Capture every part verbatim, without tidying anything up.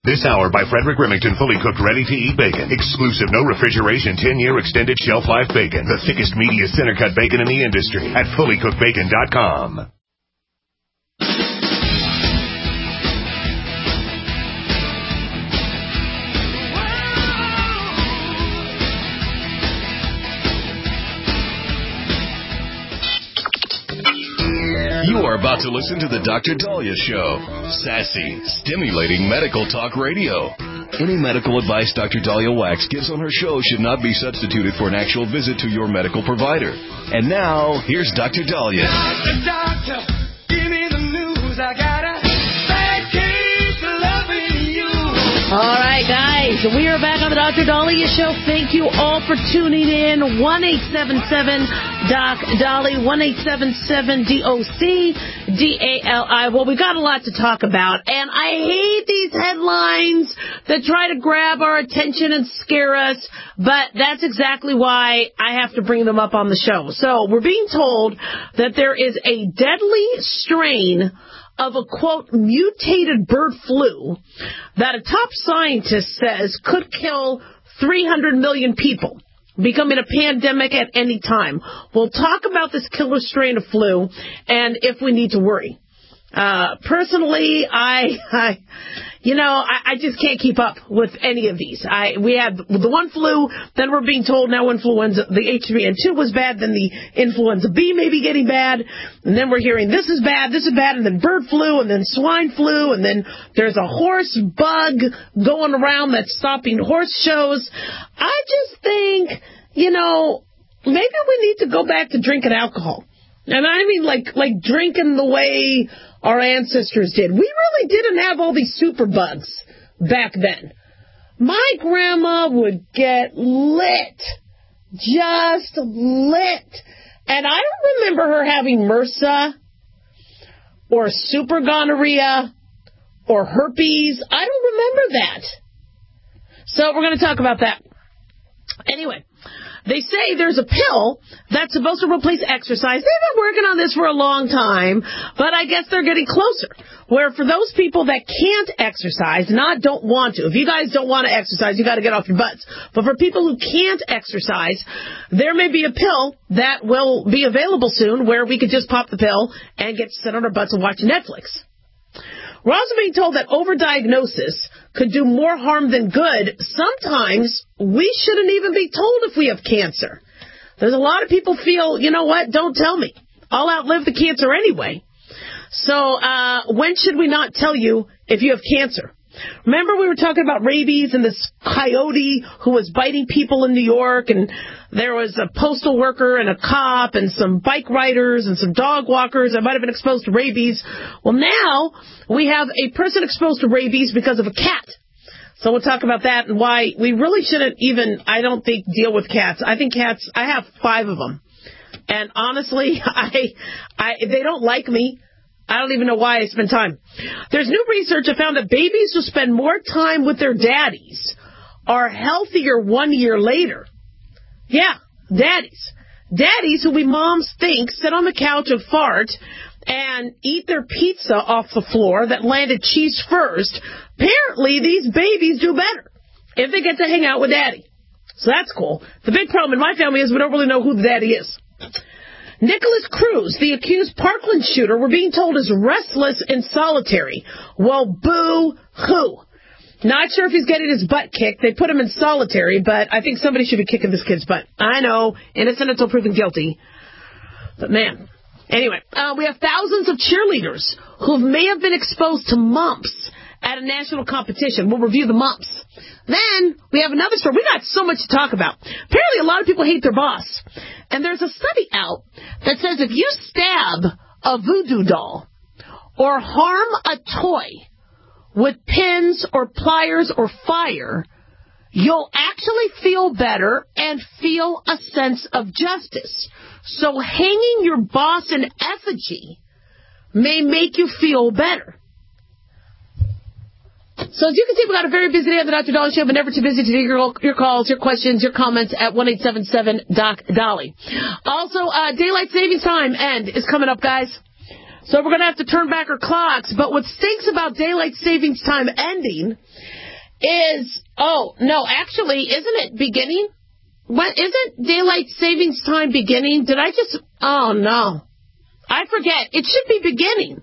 This hour by Frederick Remington, fully cooked, ready-to-eat bacon. Exclusive, no refrigeration, ten-year extended shelf life bacon. The thickest, meatiest, center-cut bacon in the industry at fully cooked bacon dot com. You are about to listen to the Doctor Dahlia Show. Sassy, stimulating medical talk radio. Any medical advice Doctor Dahlia Wax gives on her show should not be substituted for an actual visit to your medical provider. And now, here's Doctor Dahlia. Doctor, doctor, give me the news. I got a bad case of loving you. All right, guys, we are back on the Doctor Dahlia Show. Thank you all for tuning in. one eight seven seven Doc Dolly, one eight seven seven D O C D A L I. Well, we got a lot to talk about, and I hate these headlines that try to grab our attention and scare us, but that's exactly why I have to bring them up on the show. So we're being told that there is a deadly strain of a, quote, mutated bird flu that a top scientist says could kill three hundred million people, becoming a pandemic at any time. We'll talk about this killer strain of flu and if we need to worry. Uh, personally, I, I, you know, I, I just can't keep up with any of these. I, we had the one flu, then we're being told now influenza, the H three N two was bad, then the influenza B may be getting bad, and then we're hearing this is bad, this is bad, and then bird flu, and then swine flu, and then there's a horse bug going around that's stopping horse shows. I just think, you know, maybe we need to go back to drinking alcohol. And I mean like like drinking the way our ancestors did. We really didn't have all these super bugs back then. My grandma would get lit. Just lit. And I don't remember her having MRSA or super gonorrhea or herpes. I don't remember that. So we're going to talk about that. Anyway. They say there's a pill that's supposed to replace exercise. They've been working on this for a long time, but I guess they're getting closer. Where for those people that can't exercise, not don't want to, if you guys don't want to exercise, you got to get off your butts. But for people who can't exercise, there may be a pill that will be available soon where we could just pop the pill and get to sit on our butts and watch Netflix. We're also being told that overdiagnosis could do more harm than good. Sometimes we shouldn't even be told if we have cancer. There's a lot of people feel, you know what, don't tell me. I'll outlive the cancer anyway. So uh, when should we not tell you if you have cancer? Remember we were talking about rabies and this coyote who was biting people in New York, and there was a postal worker and a cop and some bike riders and some dog walkers that might have been exposed to rabies. Well, now we have a person exposed to rabies because of a cat. So we'll talk about that and why we really shouldn't even, I don't think, deal with cats. I think cats, I have five of them. And honestly, I, I they don't like me. I don't even know why I spend time. There's new research that found that babies who spend more time with their daddies are healthier one year later. Yeah, daddies. Daddies who we moms think sit on the couch and fart and eat their pizza off the floor that landed cheese first. Apparently, these babies do better if they get to hang out with daddy. So that's cool. The big problem in my family is we don't really know who the daddy is. Nicholas Cruz, the accused Parkland shooter, we're being told is restless and solitary. Well, boo-hoo. Not sure if he's getting his butt kicked. They put him in solitary, but I think somebody should be kicking this kid's butt. I know, innocent until proven guilty. But, man. Anyway, uh, we have thousands of cheerleaders who may have been exposed to mumps at a national competition. We'll review the mumps. Then we have another story. We got so much to talk about. Apparently, a lot of people hate their boss. And there's a study out that says if you stab a voodoo doll or harm a toy with pins or pliers or fire, you'll actually feel better and feel a sense of justice. So hanging your boss in effigy may make you feel better. So as you can see, we got a very busy day on the Doctor Dolly Show, but never too busy to take your, your calls, your questions, your comments at one eight seven seven Doc Dolly. Also, uh, daylight savings time end is coming up, guys. So we're going to have to turn back our clocks. But what stinks about daylight savings time ending is, oh, no, actually, isn't it beginning? What, isn't daylight savings time beginning? Did I just, oh, no. I forget. It should be beginning.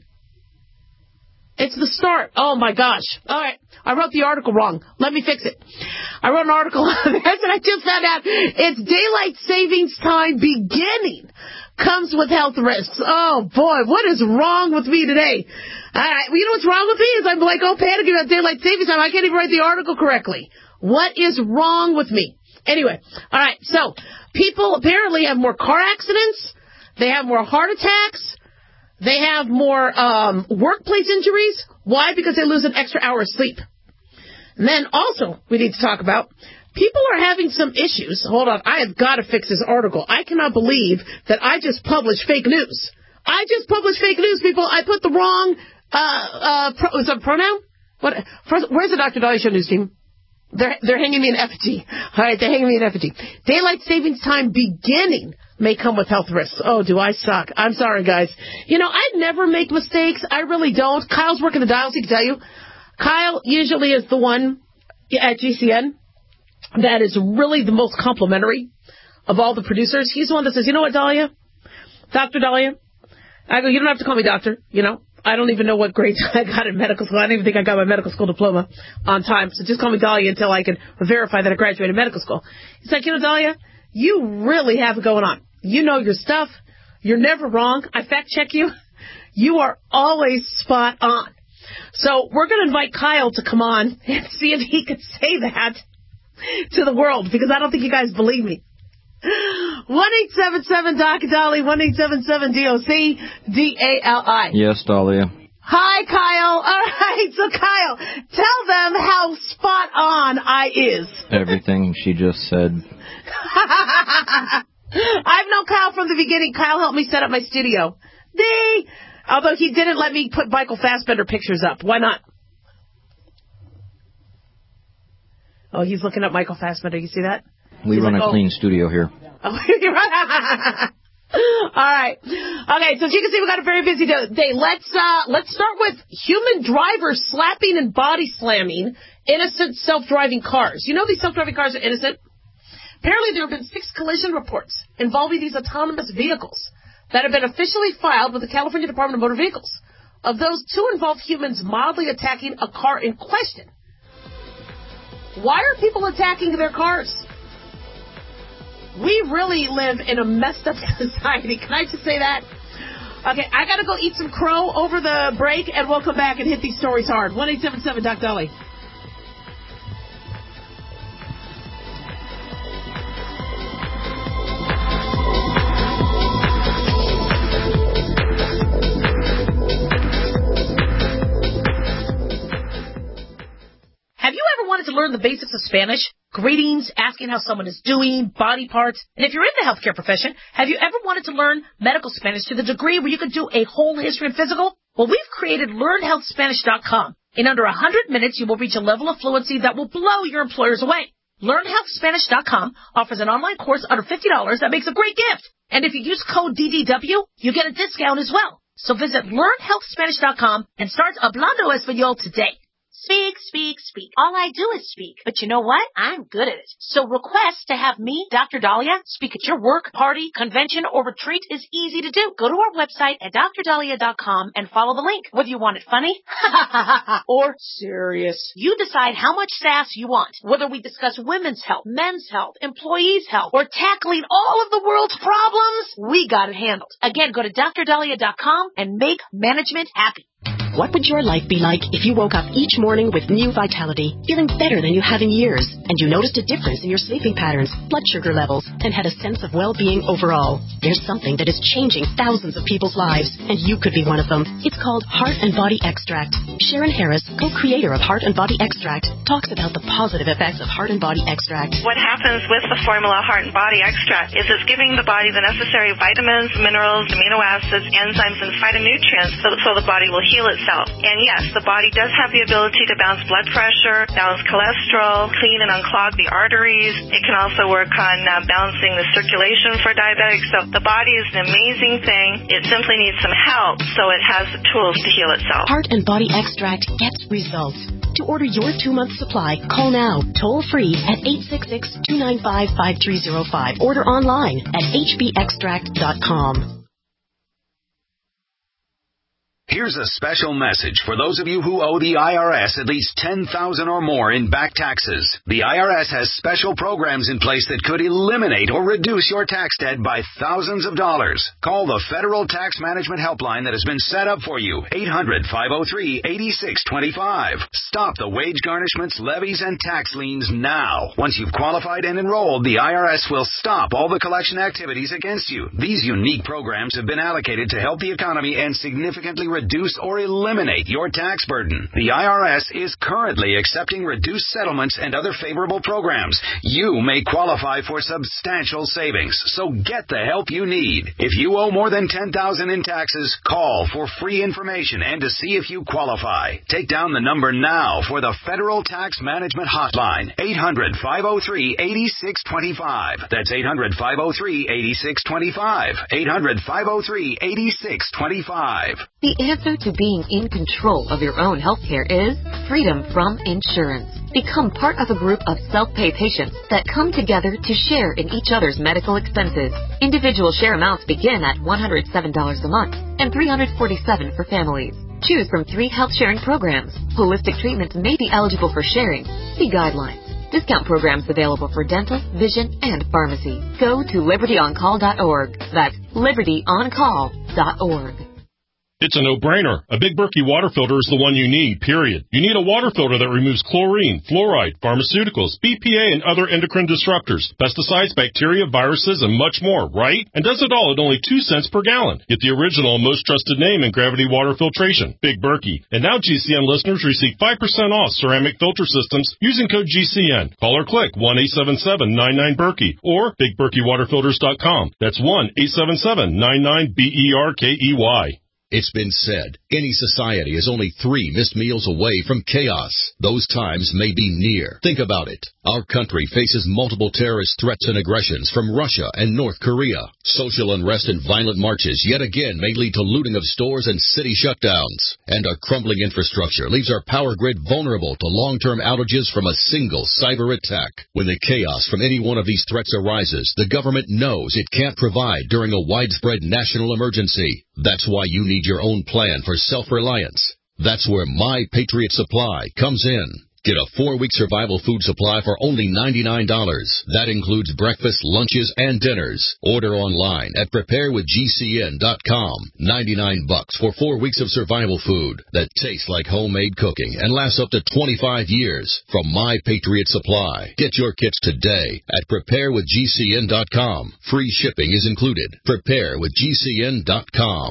It's the start. Oh, my gosh. All right. I wrote the article wrong. Let me fix it. I wrote an article on this, and I just found out it's daylight savings time beginning comes with health risks. Oh, boy. What is wrong with me today? All right. You know what's wrong with me is I'm like, oh, panicking about daylight savings time. I can't even write the article correctly. What is wrong with me? Anyway. All right. So people apparently have more car accidents. They have more heart attacks. They have more um, workplace injuries. Why? Because they lose an extra hour of sleep. And then also, we need to talk about, people are having some issues. Hold on. I have got to fix this article. I cannot believe that I just published fake news. I just published fake news, people. I put the wrong, uh, uh, pro, is that a pronoun? What? Where's the Doctor Dolly Show news team? They're, they're hanging me in effigy. All right, they're hanging me in effigy. Daylight savings time beginning may come with health risks. Oh, do I suck? I'm sorry, guys. You know, I never make mistakes. I really don't. Kyle's working the dials, he can tell you. Kyle usually is the one at G C N that is really the most complimentary of all the producers. He's the one that says, you know what, Dahlia? Doctor Dahlia? I go, you don't have to call me doctor, you know. I don't even know what grades I got in medical school. I don't even think I got my medical school diploma on time. So just call me Dahlia until I can verify that I graduated medical school. He's like, you know, Dahlia, you really have it going on. You know your stuff. You're never wrong. I fact check you. You are always spot on. So we're going to invite Kyle to come on and see if he could say that to the world, because I don't think you guys believe me. one eight seven seven Doctor Dolly, one eight seven seven D O C D A L I. Yes, Dahlia. Hi, Kyle. All right, so Kyle, tell them how spot on I is. Everything she just said. I've known Kyle from the beginning. Kyle helped me set up my studio. Dee! Although he didn't let me put Michael Fassbender pictures up. Why not? Oh, he's looking at Michael Fassbender. You see that? We he's run like, a oh. clean studio here. Oh, you're right. All right. Okay, so as you can see, we got a very busy day. Let's uh, let's start with human drivers slapping and body slamming innocent self-driving cars. You know these self-driving cars are innocent? Apparently, there have been six collision reports involving these autonomous vehicles that have been officially filed with the California Department of Motor Vehicles. Of those, two involved humans mildly attacking a car in question. Why are people attacking their cars? We really live in a messed up society. Can I just say that? Okay, I got to go eat some crow over the break, and we'll come back and hit these stories hard. one eight seven seven Doctor Dolly. Have you ever wanted to learn the basics of Spanish? Greetings, asking how someone is doing, body parts. And if you're in the healthcare profession, have you ever wanted to learn medical Spanish to the degree where you could do a whole history and physical? Well, we've created learn health spanish dot com. In under one hundred minutes, you will reach a level of fluency that will blow your employers away. learn health spanish dot com offers an online course under fifty dollars that makes a great gift. And if you use code D D W, you get a discount as well. So visit learn health spanish dot com and start hablando español today. Speak, speak, speak. All I do is speak. But you know what? I'm good at it. So request to have me, Doctor Dahlia, speak at your work, party, convention, or retreat is easy to do. Go to our website at dr dahlia dot com and follow the link. Whether you want it funny or serious, you decide how much sass you want. Whether we discuss women's health, men's health, employees' health, or tackling all of the world's problems, we got it handled. Again, go to dr dahlia dot com and make management happy. What would your life be like if you woke up each morning with new vitality, feeling better than you have in years, and you noticed a difference in your sleeping patterns, blood sugar levels, and had a sense of well-being overall? There's something that is changing thousands of people's lives, and you could be one of them. It's called Heart and Body Extract. Sharon Harris, co-creator of Heart and Body Extract, talks about the positive effects of Heart and Body Extract. What happens with the formula Heart and Body Extract is it's giving the body the necessary vitamins, minerals, amino acids, enzymes, and phytonutrients so, so the body will heal itself. And yes, the body does have the ability to balance blood pressure, balance cholesterol, clean and unclog the arteries. It can also work on uh, balancing the circulation for diabetics. So the body is an amazing thing. It simply needs some help so it has the tools to heal itself. Heart and Body Extract gets results. To order your two-month supply, call now, toll-free at eight six six, two nine five, five three zero five. Order online at h b extract dot com. Here's a special message for those of you who owe the I R S at least ten thousand dollars or more in back taxes. The I R S has special programs in place that could eliminate or reduce your tax debt by thousands of dollars. Call the Federal Tax Management Helpline that has been set up for you, eight hundred, five oh three, eight six two five. Stop the wage garnishments, levies, and tax liens now. Once you've qualified and enrolled, the I R S will stop all the collection activities against you. These unique programs have been allocated to help the economy and significantly reduce or eliminate your tax burden. The I R S is currently accepting reduced settlements and other favorable programs. You may qualify for substantial savings, so get the help you need. If you owe more than ten thousand dollars in taxes, call for free information and to see if you qualify. Take down the number now for the Federal Tax Management Hotline, eight hundred, five oh three, eight six two five. That's eight hundred, five oh three, eight six two five. eight hundred, five oh three, eight six two five. The answer to being in control of your own health care is freedom from insurance. Become part of a group of self-pay patients that come together to share in each other's medical expenses. Individual share amounts begin at one hundred seven dollars a month and three hundred forty-seven dollars for families. Choose from three health sharing programs. Holistic treatments may be eligible for sharing. See guidelines. Discount programs available for dental, vision, and pharmacy. Go to liberty on call dot org. That's liberty on call dot org. It's a no-brainer. A Big Berkey water filter is the one you need, period. You need a water filter that removes chlorine, fluoride, pharmaceuticals, B P A, and other endocrine disruptors, pesticides, bacteria, viruses, and much more, right? And does it all at only two cents per gallon. Get the original and most trusted name in gravity water filtration, Big Berkey. And now G C N listeners receive five percent off ceramic filter systems using code G C N. Call or click one eight seven seven, nine nine, Berkey or big berkey water filters dot com. That's one eight seven seven, nine nine, B E R K E Y. It's been said, any society is only three missed meals away from chaos. Those times may be near. Think about it. Our country faces multiple terrorist threats and aggressions from Russia and North Korea. Social unrest and violent marches yet again may lead to looting of stores and city shutdowns. And our crumbling infrastructure leaves our power grid vulnerable to long-term outages from a single cyber attack. When the chaos from any one of these threats arises, the government knows it can't provide during a widespread national emergency. That's why you need your own plan for self-reliance. That's where My Patriot Supply comes in. Get a four-week survival food supply for only ninety-nine dollars. That includes breakfast, lunches, and dinners. Order online at prepare with G C N dot com. ninety-nine bucks for four weeks of survival food that tastes like homemade cooking and lasts up to twenty-five years from My Patriot Supply. Get your kits today at prepare with G C N dot com. Free shipping is included. prepare with G C N dot com.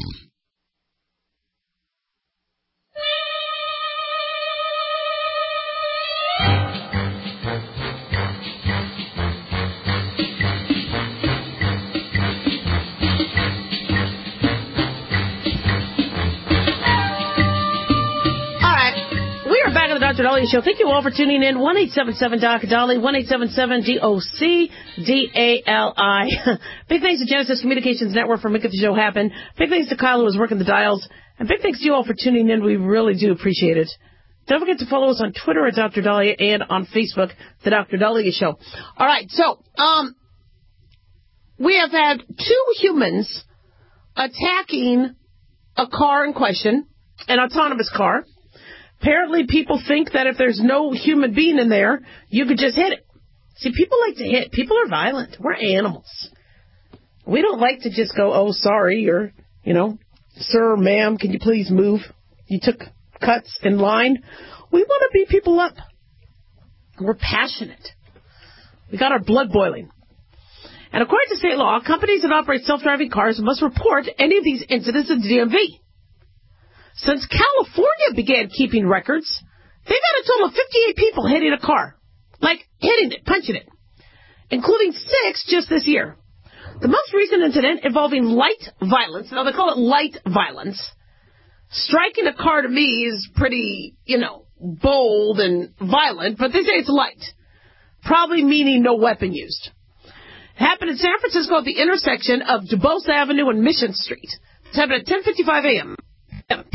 The Doctor Dolly Show. Thank you all for tuning in. one eight seven seven D O C Dolly, one eight seven seven D O C D A L I. Big thanks to Genesis Communications Network for making the show happen. Big thanks to Kyle who was working the dials. And big thanks to you all for tuning in. We really do appreciate it. Don't forget to follow us on Twitter at Doctor Dahlia and on Facebook, The Doctor Dahlia Show. All right, so um, we have had two humans attacking a car in question, an autonomous car. Apparently, people think that if there's no human being in there, you could just hit it. See, people like to hit. People are violent. We're animals. We don't like to just go, oh, sorry, or, you know, sir, ma'am, can you please move? You took cuts in line. We want to beat people up. We're passionate. We got our blood boiling. And according to state law, companies that operate self-driving cars must report any of these incidents to the D M V. Since California began keeping records, they've had a total of fifty-eight people hitting a car. Like, hitting it, punching it. Including six just this year. The most recent incident involving light violence, now they call it light violence. Striking a car to me is pretty, you know, bold and violent, but they say it's light. Probably meaning no weapon used. It happened in San Francisco at the intersection of Dubose Avenue and Mission Street. It happened at ten fifty-five a.m. p m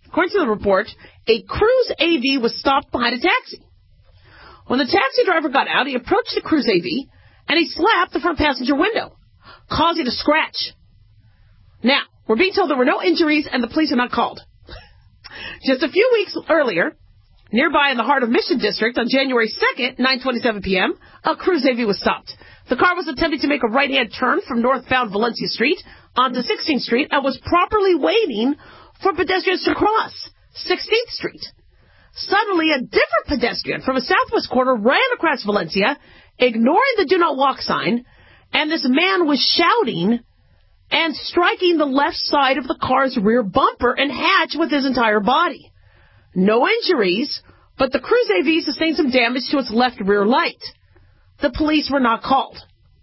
According to the report, a Cruise A V was stopped behind a taxi. When the taxi driver got out, he approached the Cruise A V and he slapped the front passenger window, causing a scratch. Now, we're being told there were no injuries and the police are not called. Just a few weeks earlier, nearby in the heart of Mission District, on January second, nine twenty-seven p.m., a Cruise A V was stopped. The car was attempting to make a right-hand turn from northbound Valencia Street onto sixteenth Street and was properly waiting for pedestrians to cross sixteenth Street. Suddenly, a different pedestrian from a southwest corner ran across Valencia, ignoring the do not walk sign, and this man was shouting and striking the left side of the car's rear bumper and hatch with his entire body. No injuries, but the Cruise A V sustained some damage to its left rear light. The police were not called.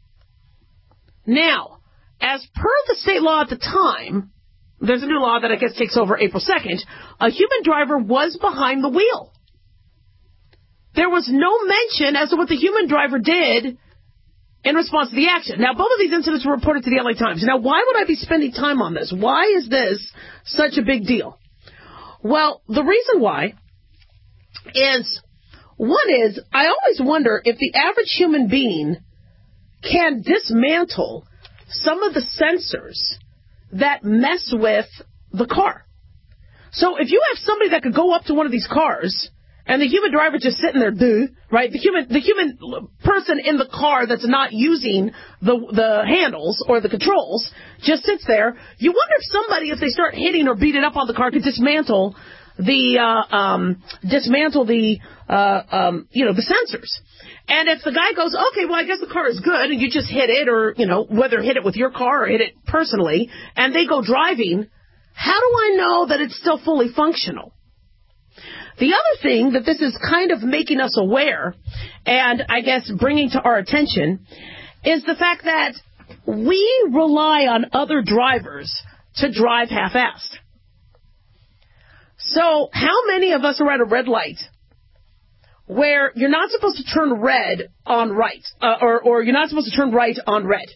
Now, as per the state law at the time, there's a new law that I guess takes over April second, a human driver was behind the wheel. There was no mention as to what the human driver did in response to the action. Now, both of these incidents were reported to the L A Times. Now, why would I be spending time on this? Why is this such a big deal? Well, the reason why is, one is, I always wonder if the average human being can dismantle some of the sensors that mess with the car. So if you have somebody that could go up to one of these cars and the human driver just sitting there, duh, right? The human, the human person in the car that's not using the the handles or the controls just sits there. You wonder if somebody, if they start hitting or beating up on the car, could dismantle the uh, um, dismantle the uh, um, you know the sensors. And if the guy goes, okay, well, I guess the car is good, and you just hit it, or you know whether hit it with your car or hit it personally, and they go driving, how do I know that it's still fully functional? The other thing that this is kind of making us aware, and I guess bringing to our attention, is the fact that we rely on other drivers to drive half-assed. So how many of us are at a red light where you're not supposed to turn red on right, uh, or, or you're not supposed to turn right on red,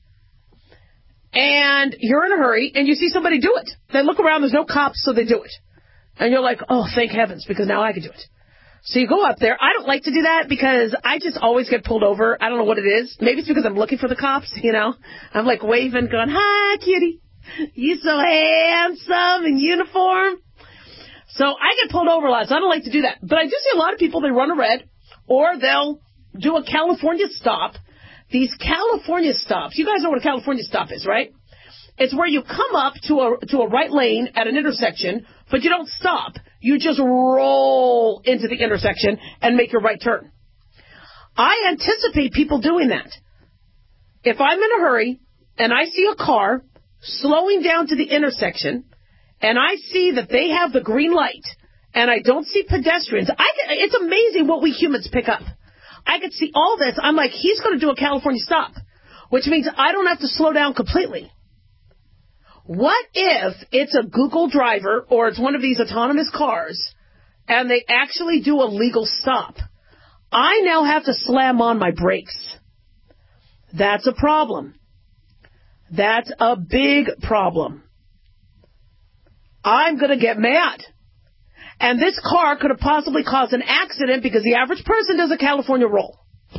and you're in a hurry, and you see somebody do it. They look around, there's no cops, so they do it. And you're like, oh, thank heavens, because now I can do it. So you go up there. I don't like to do that because I just always get pulled over. I don't know what it is. Maybe it's because I'm looking for the cops, you know. I'm like waving, going, hi, kitty. You so handsome in uniform. So I get pulled over a lot, so I don't like to do that. But I do see a lot of people, they run a red, or they'll do a California stop. These California stops, you guys know what a California stop is, right? It's where you come up to a to a right lane at an intersection, but you don't stop. You just roll into the intersection and make your right turn. I anticipate people doing that. If I'm in a hurry and I see a car slowing down to the intersection and I see that they have the green light and I don't see pedestrians, I it's amazing what we humans pick up. I could see all this. I'm like, he's going to do a California stop, which means I don't have to slow down completely. What if it's a Google driver or it's one of these autonomous cars and they actually do a legal stop? I now have to slam on my brakes. That's a problem. That's a big problem. I'm going to get mad. And this car could have possibly caused an accident because the average person does a California roll.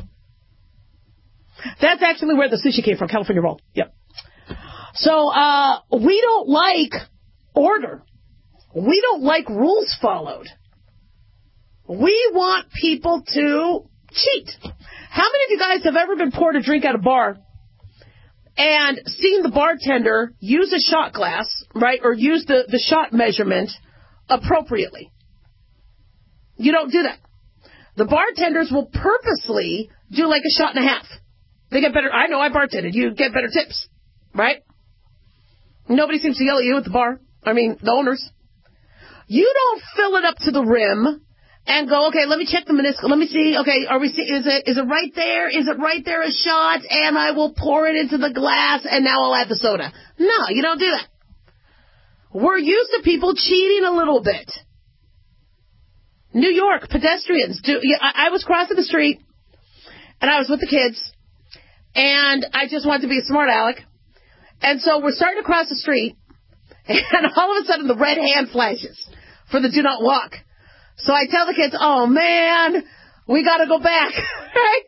That's actually where the sushi came from, California roll. Yep. So, uh, we don't like order. We don't like rules followed. We want people to cheat. How many of you guys have ever been poured a drink at a bar and seen the bartender use a shot glass, right, or use the, the shot measurement appropriately? You don't do that. The bartenders will purposely do like a shot and a half. They get better. I know I bartended. You get better tips, right? Nobody seems to yell at you at the bar. I mean, the owners. You don't fill it up to the rim and go, okay, let me check the meniscus. Let me see. Okay, are we see, is it is it right there? Is it right there a shot? And I will pour it into the glass and now I'll add the soda. No, you don't do that. We're used to people cheating a little bit. New York, pedestrians. Do, I, I was crossing the street and I was with the kids and I just wanted to be a smart aleck. And so we're starting to cross the street, and all of a sudden the red hand flashes. for the do not walk. So I tell the kids, oh, man, we got to go back, right?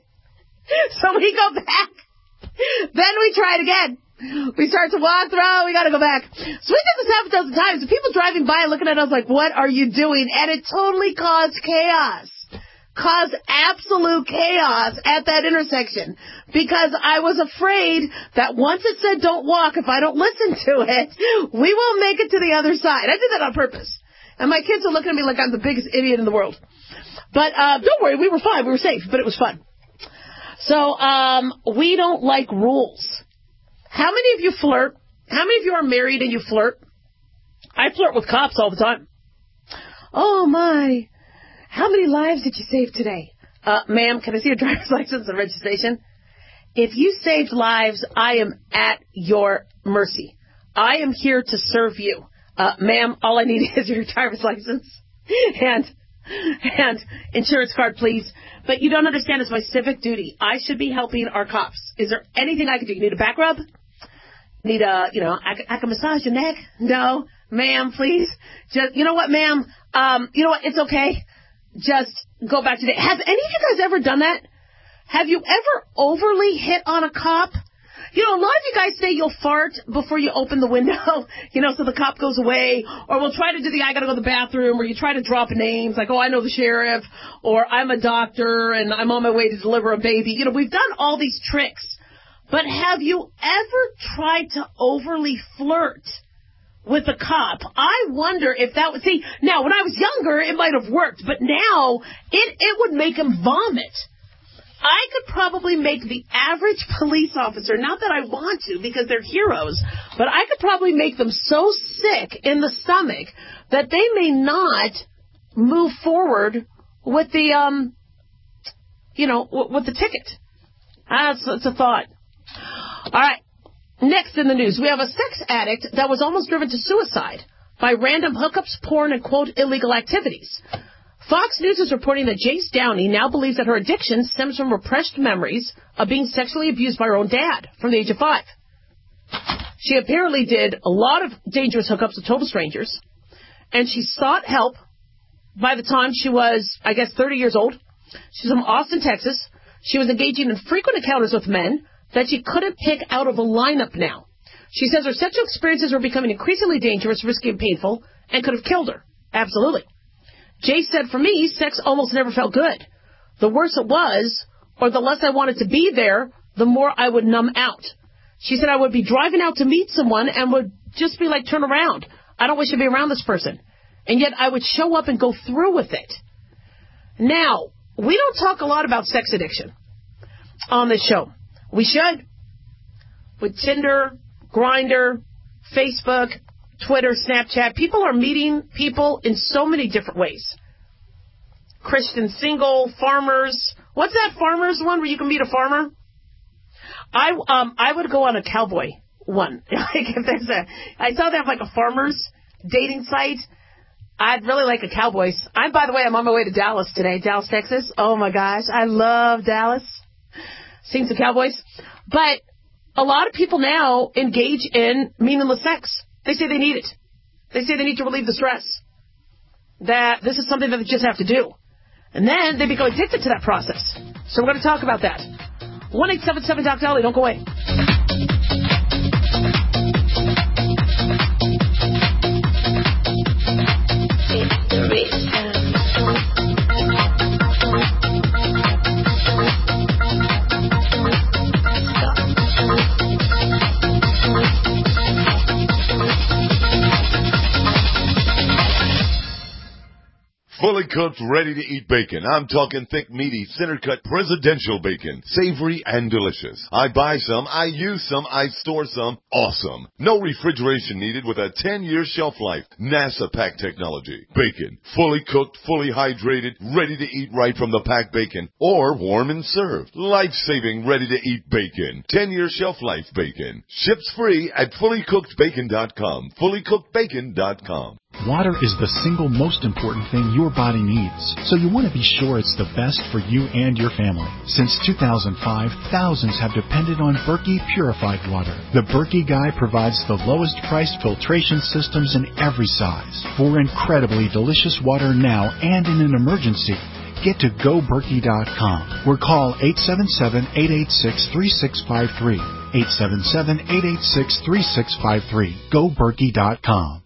So we go back. Then we try it again. We start to walk through. We got to go back. So we did this half a dozen times. And people driving by looking at us like, what are you doing? And it totally caused chaos. Caused absolute chaos at that intersection. Because I was afraid that once it said don't walk, if I don't listen to it, we won't make it to the other side. I did that on purpose. And my kids are looking at me like I'm the biggest idiot in the world. But uh, don't worry, we were fine. We were safe. But it was fun. So um, we don't like rules. How many of you flirt? How many of you are married and you flirt? I flirt with cops all the time. Oh, my. How many lives did you save today? Uh, ma'am, can I see your driver's license and registration? If you saved lives, I am at your mercy. I am here to serve you. Uh, ma'am, all I need is your driver's license and and insurance card, please. But you don't understand, it's my civic duty. I should be helping our cops. Is there anything I can do? You need a back rub? Need a, you know, I, I can massage your neck? No, ma'am, please. Just, you know what, ma'am? Um, you know what? It's okay. Just go back to the... Have any of you guys ever done that? Have you ever overly hit on a cop? You know, a lot of you guys say you'll fart before you open the window, you know, so the cop goes away. Or we'll try to do the I gotta go to the bathroom, or you try to drop names like, oh, I know the sheriff, or I'm a doctor and I'm on my way to deliver a baby. You know, we've done all these tricks. But have you ever tried to overly flirt with a cop? I wonder if that would... See, now, when I was younger, it might have worked, but now it, it would make him vomit. I could probably make the average police officer, not that I want to because they're heroes, but I could probably make them so sick in the stomach that they may not move forward with the, um, you know, with the ticket. That's, that's a thought. All right. Next in the news, we have a sex addict that was almost driven to suicide by random hookups, porn, and, quote, illegal activities. Fox News is reporting that Jace Downey now believes that her addiction stems from repressed memories of being sexually abused by her own dad from the age of five. She apparently did a lot of dangerous hookups with total strangers, and she sought help by the time she was, I guess, thirty years old. She's from Austin, Texas. She was engaging in frequent encounters with men that she couldn't pick out of a lineup now. She says her sexual experiences were becoming increasingly dangerous, risky, and painful, and could have killed her. Absolutely. Jay said, for me, sex almost never felt good. The worse it was, or the less I wanted to be there, the more I would numb out. She said I would be driving out to meet someone and would just be like, turn around. I don't wish to be around this person. And yet I would show up and go through with it. Now, we don't talk a lot about sex addiction on this show. We should. With Tinder, Grindr, Facebook, Twitter, Snapchat, people are meeting people in so many different ways. Christian single, farmers. What's that farmers one where you can meet a farmer? I um I would go on a cowboy one. Like if there's a, I saw that like a farmers dating site. I'd really like a cowboy. I'm by the way, I'm on my way to Dallas today, Dallas, Texas. Oh my gosh, I love Dallas. Seeing some cowboys, but a lot of people now engage in meaningless sex. They say they need it. They say they need to relieve the stress. That this is something that they just have to do. And then they become addicted to that process. So we're going to talk about that. one eight seven seven Doc Dolly. Don't go away. Fully cooked, ready-to-eat bacon. I'm talking thick, meaty, center-cut presidential bacon. Savory and delicious. I buy some, I use some, I store some. Awesome. No refrigeration needed with a ten-year shelf life. NASA pack technology. Bacon. Fully cooked, fully hydrated, ready to eat right from the packed bacon. Or warm and served. Life-saving, ready-to-eat bacon. ten-year shelf life bacon. Ships free at fully cooked bacon dot com. fully cooked bacon dot com. Water is the single most important thing your body needs, so you want to be sure it's the best for you and your family. Since two thousand five, thousands have depended on Berkey purified water. The Berkey Guy provides the lowest priced filtration systems in every size. For incredibly delicious water now and in an emergency, get to go berkey dot com or call eight seven seven, eight eight six, three six five three. eight seven seven, eight eight six, three six five three. go berkey dot com.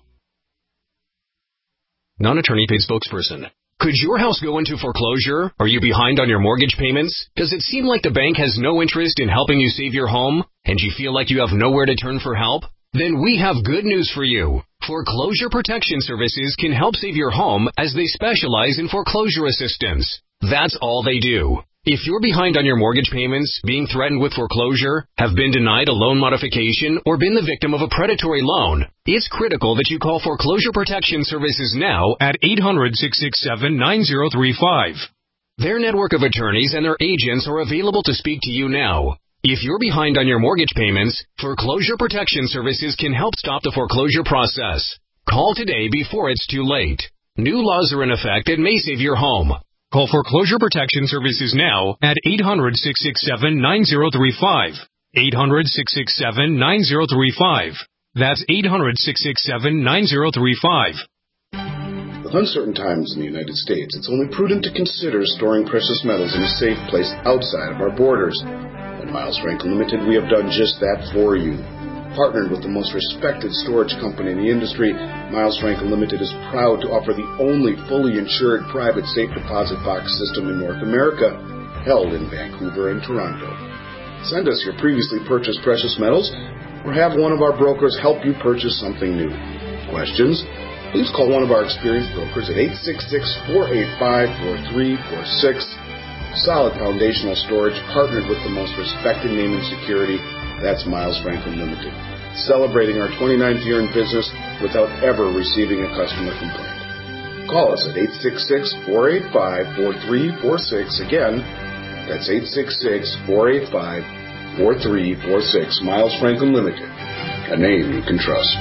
Non-attorney paid spokesperson. Could your house go into foreclosure? Are you behind on your mortgage payments? Does it seem like the bank has no interest in helping you save your home, and you feel like you have nowhere to turn for help? Then we have good news for you. Foreclosure Protection Services can help save your home as they specialize in foreclosure assistance. That's all they do. If you're behind on your mortgage payments, being threatened with foreclosure, have been denied a loan modification, or been the victim of a predatory loan, it's critical that you call Foreclosure Protection Services now at eight hundred, six six seven, nine zero three five. Their network of attorneys and their agents are available to speak to you now. If you're behind on your mortgage payments, Foreclosure Protection Services can help stop the foreclosure process. Call today before it's too late. New laws are in effect that may save your home. Call Foreclosure Protection Services now at eight hundred, six six seven, nine zero three five. eight hundred, six six seven, nine zero three five. That's eight hundred, six six seven, nine zero three five. With uncertain times in the United States, it's only prudent to consider storing precious metals in a safe place outside of our borders. At Miles Franklin Limited, we have done just that for you. Partnered with the most respected storage company in the industry, Miles Franklin Limited is proud to offer the only fully insured private safe deposit box system in North America, held in Vancouver and Toronto. Send us your previously purchased precious metals, or have one of our brokers help you purchase something new. Questions? Please call one of our experienced brokers at eight six six, four eight five, four three four six. Solid foundational storage, partnered with the most respected name in security. That's Miles Franklin Limited. Celebrating our twenty-ninth year in business without ever receiving a customer complaint. Call us at eight six six, four eight five, four three four six. Again, that's eight six six, four eight five, four three four six. Miles Franklin Limited, a name you can trust.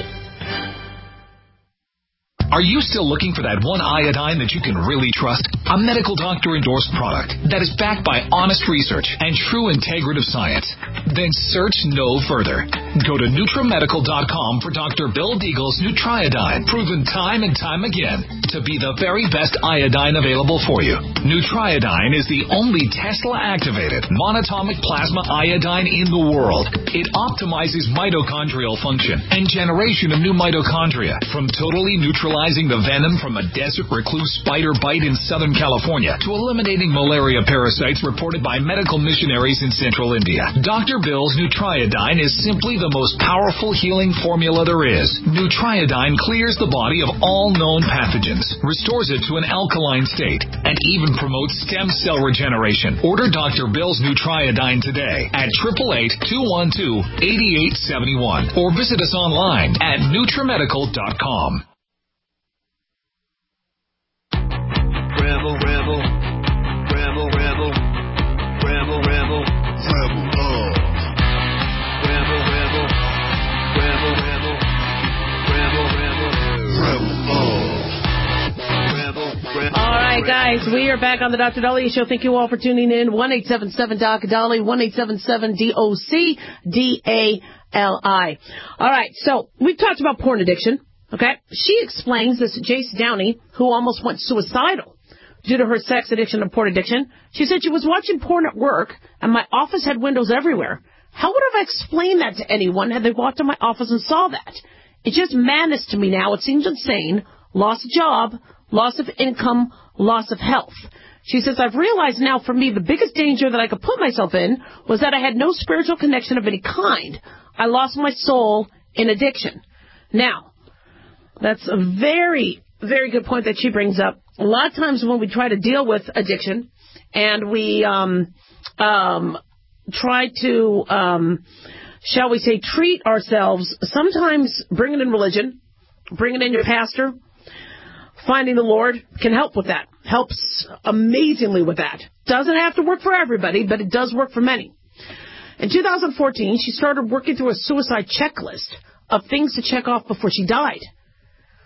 Are you still looking for that one iodine that you can really trust? A medical doctor endorsed product that is backed by honest research and true integrative science? Then search no further. Go to NutriMedical dot com for Doctor Bill Deagle's Nutriodine, proven time and time again to be the very best iodine available for you. Nutriodine is the only Tesla-activated monatomic plasma iodine in the world. It optimizes mitochondrial function and generation of new mitochondria from totally neutralizing the venom from a desert recluse spider bite in Southern California to eliminating malaria parasites reported by medical missionaries in Central India. Doctor Bill's Nutriodine is simply the most powerful healing formula there is. Nutriodine clears the body of all known pathogens, restores it to an alkaline state, and even promotes stem cell regeneration. Order Doctor Bill's Nutriodine today at eight eight eight, two one two, eight eight seven one or visit us online at NutriMedical dot com. Rebel, rebel, rebel, rebel, rebel, rebel, rebel, love. Rebel, rebel, rebel, rebel, rebel, rebel, rebel, love. Rebel, rebel. All right, guys, we are back on the Doctor Dahlia Show. Thank you all for tuning in. one eight seven seven D O C Dolly, one eight seven seven D O C D A L I. All right, so we've talked about porn addiction. Okay, she explains this Jace Downey, who almost went suicidal due to her sex addiction and porn addiction. She said she was watching porn at work, and my office had windows everywhere. How would I have explained that to anyone had they walked in my office and saw that? It's just madness to me now. It seems insane. Loss of job, loss of income, loss of health. She says, I've realized now for me the biggest danger that I could put myself in was that I had no spiritual connection of any kind. I lost my soul in addiction. Now, that's a very, very good point that she brings up. A lot of times when we try to deal with addiction and we um, um, try to, um, shall we say, treat ourselves, sometimes bringing in religion, bringing in your pastor, finding the Lord can help with that. Helps amazingly with that. Doesn't have to work for everybody, but it does work for many. In two thousand fourteen, she started working through a suicide checklist of things to check off before she died.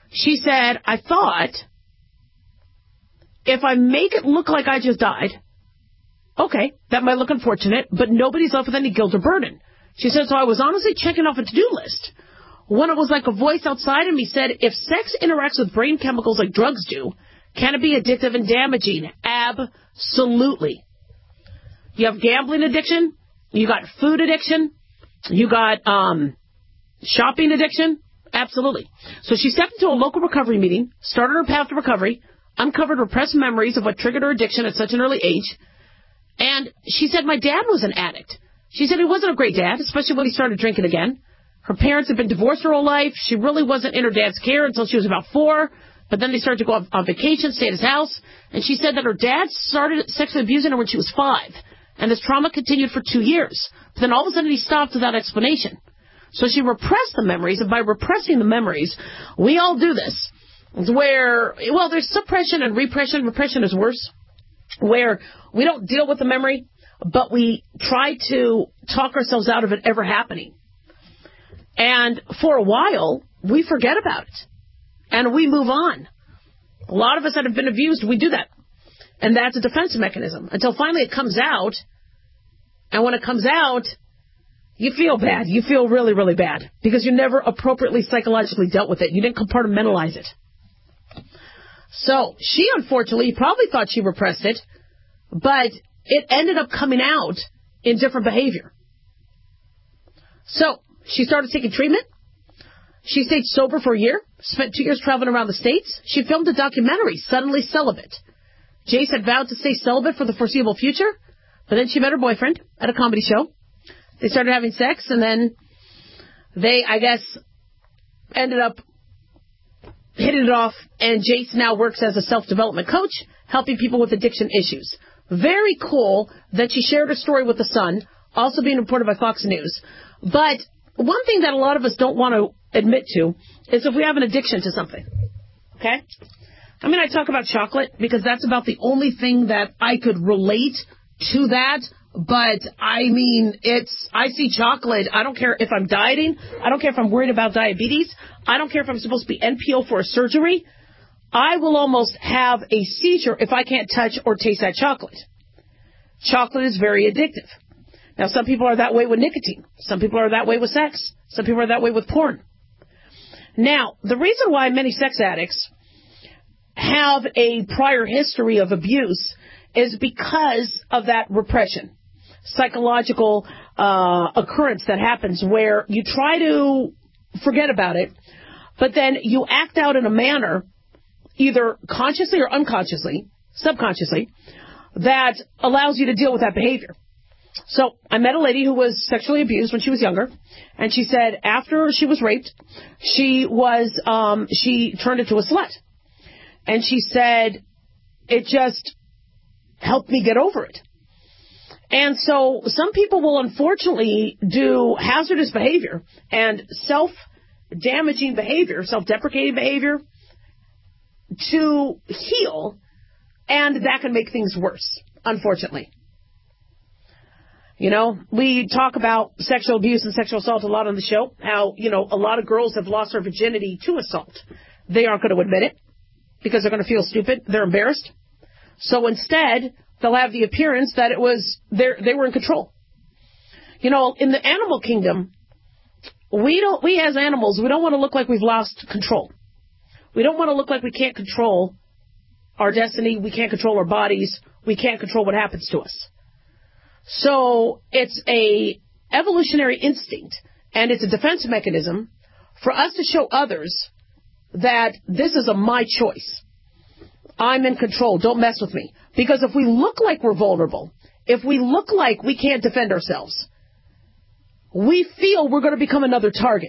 She said, I thought, if I make it look like I just died, okay, that might look unfortunate, but nobody's left with any guilt or burden. She said, so I was honestly checking off a to-do list when it was like a voice outside of me said, if sex interacts with brain chemicals like drugs do, can it be addictive and damaging? Absolutely. You have gambling addiction, you got food addiction, you got um, shopping addiction. Absolutely. So she stepped into a local recovery meeting, started her path to recovery, uncovered repressed memories of what triggered her addiction at such an early age, and she said, my dad was an addict. She said he wasn't a great dad, especially when he started drinking again. Her parents had been divorced her whole life. She really wasn't in her dad's care until she was about four, but then they started to go on, on vacation, stay at his house, and she said that her dad started sexually abusing her when she was five, and this trauma continued for two years. But then all of a sudden he stopped without explanation. So she repressed the memories, and by repressing the memories, we all do this, where, well, there's suppression and repression. Repression is worse, where we don't deal with the memory, but we try to talk ourselves out of it ever happening. And for a while, we forget about it, and we move on. A lot of us that have been abused, we do that. And that's a defense mechanism, until finally it comes out, and when it comes out, you feel bad. You feel really, really bad because you never appropriately psychologically dealt with it. You didn't compartmentalize it. So she, unfortunately, probably thought she repressed it, but it ended up coming out in different behavior. So she started taking treatment. She stayed sober for a year, spent two years traveling around the States. She filmed a documentary, Suddenly Celibate. Jace had vowed to stay celibate for the foreseeable future, but then she met her boyfriend at a comedy show. They started having sex, and then they, I guess, ended up hitting it off, and Jace now works as a self-development coach, helping people with addiction issues. Very cool that she shared her story with The Sun, also being reported by Fox News. But one thing that a lot of us don't want to admit to is if we have an addiction to something, okay? I mean, I talk about chocolate because that's about the only thing that I could relate to that. But, I mean, it's, I see chocolate. I don't care if I'm dieting. I don't care if I'm worried about diabetes. I don't care if I'm supposed to be N P O for a surgery. I will almost have a seizure if I can't touch or taste that chocolate. Chocolate is very addictive. Now, some people are that way with nicotine. Some people are that way with sex. Some people are that way with porn. Now, the reason why many sex addicts have a prior history of abuse is because of that repression. Psychological uh, occurrence that happens where you try to forget about it, but then you act out in a manner, either consciously or unconsciously, subconsciously, that allows you to deal with that behavior. So I met a lady who was sexually abused when she was younger, and she said after she was raped, she was um, she turned into a slut, and she said it just helped me get over it. And so some people will unfortunately do hazardous behavior and self-damaging behavior, self-deprecating behavior to heal, and that can make things worse, unfortunately. You know, we talk about sexual abuse and sexual assault a lot on the show, how, you know, a lot of girls have lost their virginity to assault. They aren't going to admit it because they're going to feel stupid. They're embarrassed. So instead, they'll have the appearance that it was they were in control. You know, in the animal kingdom, we don't. We as animals, we don't want to look like we've lost control. We don't want to look like we can't control our destiny. We can't control our bodies. We can't control what happens to us. So it's a evolutionary instinct, and it's a defense mechanism for us to show others that this is a my choice. I'm in control. Don't mess with me. Because if we look like we're vulnerable, if we look like we can't defend ourselves, we feel we're going to become another target.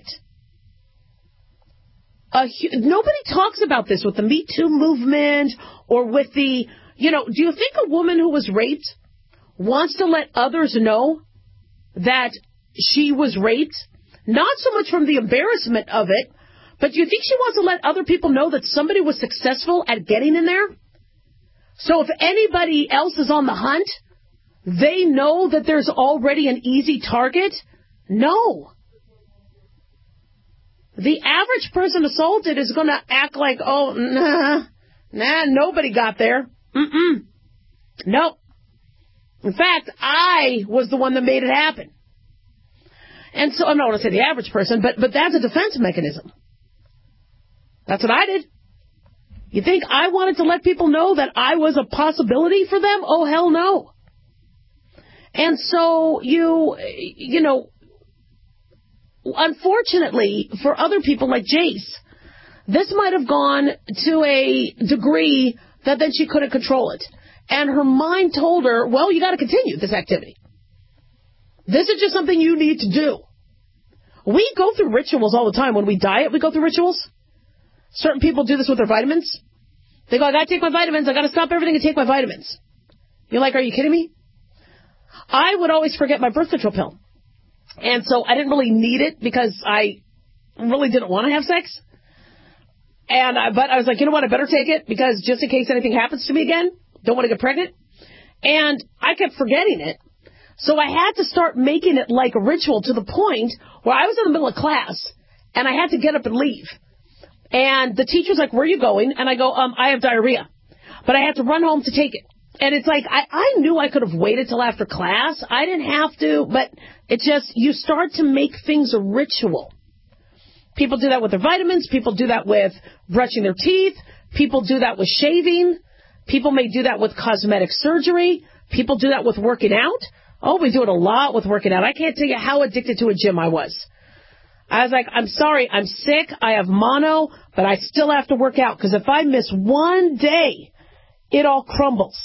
Uh, nobody talks about this with the Me Too movement or with the, you know, do you think a woman who was raped wants to let others know that she was raped? Not so much from the embarrassment of it, but do you think she wants to let other people know that somebody was successful at getting in there? So if anybody else is on the hunt, they know that there's already an easy target? No. The average person assaulted is going to act like, oh, nah, nah, nobody got there. Mm-mm. Nope. In fact, I was the one that made it happen. And so, I'm not going to say the average person, but, but that's a defense mechanism. That's what I did. You think I wanted to let people know that I was a possibility for them? Oh, hell no. And so you, you know, unfortunately for other people like Jace, this might have gone to a degree that then she couldn't control it. And her mind told her, well, you got to continue this activity. This is just something you need to do. We go through rituals all the time. When we diet, we go through rituals. Certain people do this with their vitamins. They go, I got to take my vitamins. I got to stop everything and take my vitamins. You're like, are you kidding me? I would always forget my birth control pill. And so I didn't really need it because I really didn't want to have sex. And I, but I was like, you know what? I better take it because just in case anything happens to me again, don't want to get pregnant. And I kept forgetting it. So I had to start making it like a ritual to the point where I was in the middle of class and I had to get up and leave. And the teacher's like, where are you going? And I go, um, I have diarrhea. But I had to run home to take it. And it's like, I, I knew I could have waited till after class. I didn't have to, but it just, you start to make things a ritual. People do that with their vitamins. People do that with brushing their teeth. People do that with shaving. People may do that with cosmetic surgery. People do that with working out. Oh, we do it a lot with working out. I can't tell you how addicted to a gym I was. I was like, I'm sorry, I'm sick, I have mono, but I still have to work out, because if I miss one day, it all crumbles.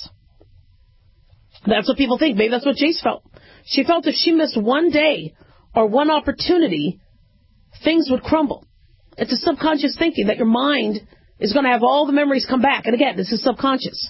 That's what people think. Maybe that's what Jace felt. She felt if she missed one day or one opportunity, things would crumble. It's a subconscious thinking that your mind is going to have all the memories come back. And again, this is subconscious.